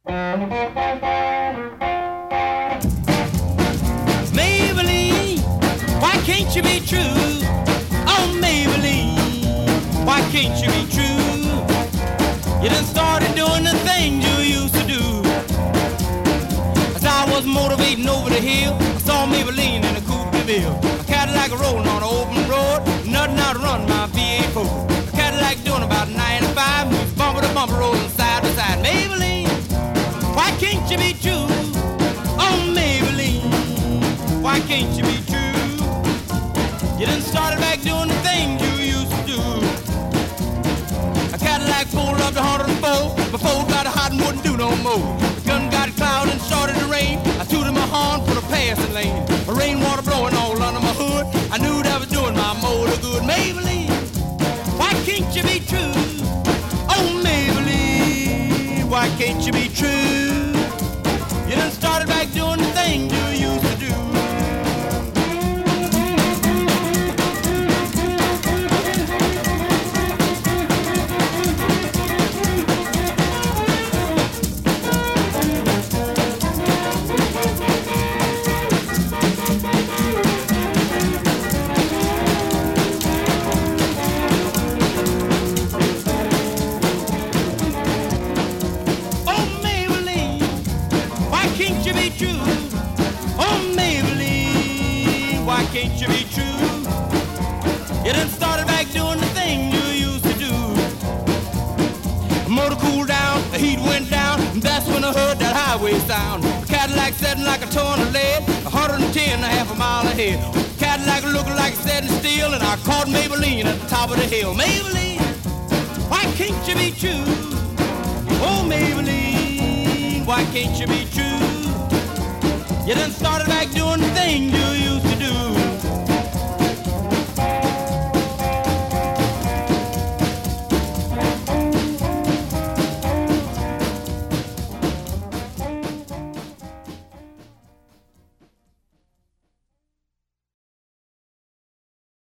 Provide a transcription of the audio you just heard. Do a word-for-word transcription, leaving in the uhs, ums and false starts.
Maybelline, why can't you be true? Oh, Maybelline, why can't you be true? You done started doing the things you used to do. As I was motivating over the hill, I saw Maybelline in a coupe de ville. A Cadillac rolling on an open road, nothing out to run my V eight Ford. A Cadillac doing about ninety-five, bumper to bumper rolling side to side. Maybelline, why can't you be true? Oh, Maybelline, why can't you be true? You done started back doing the things you used to do. A Cadillac pulled up to one oh four, before it got hot and wouldn't do no more. The gun got cloud and started to rain. I tooted my horn for the passing lane. The rainwater blowing all under my hood. I knew that was doing my motor good. Maybelline, why can't you be true? Oh, Maybelline, why can't you be true? You done started back doing the thing you used to do. Can't you be true? You done started back doing the thing you used to do. The motor cooled down, the heat went down, and that's when I heard that highway sound. The Cadillac setting like a ton of lead, one hundred ten and a half a mile ahead. The Cadillac looking like it's setting still, and I caught Maybelline at the top of the hill. Maybelline, why can't you be true? Oh, Maybelline, why can't you be true? You done started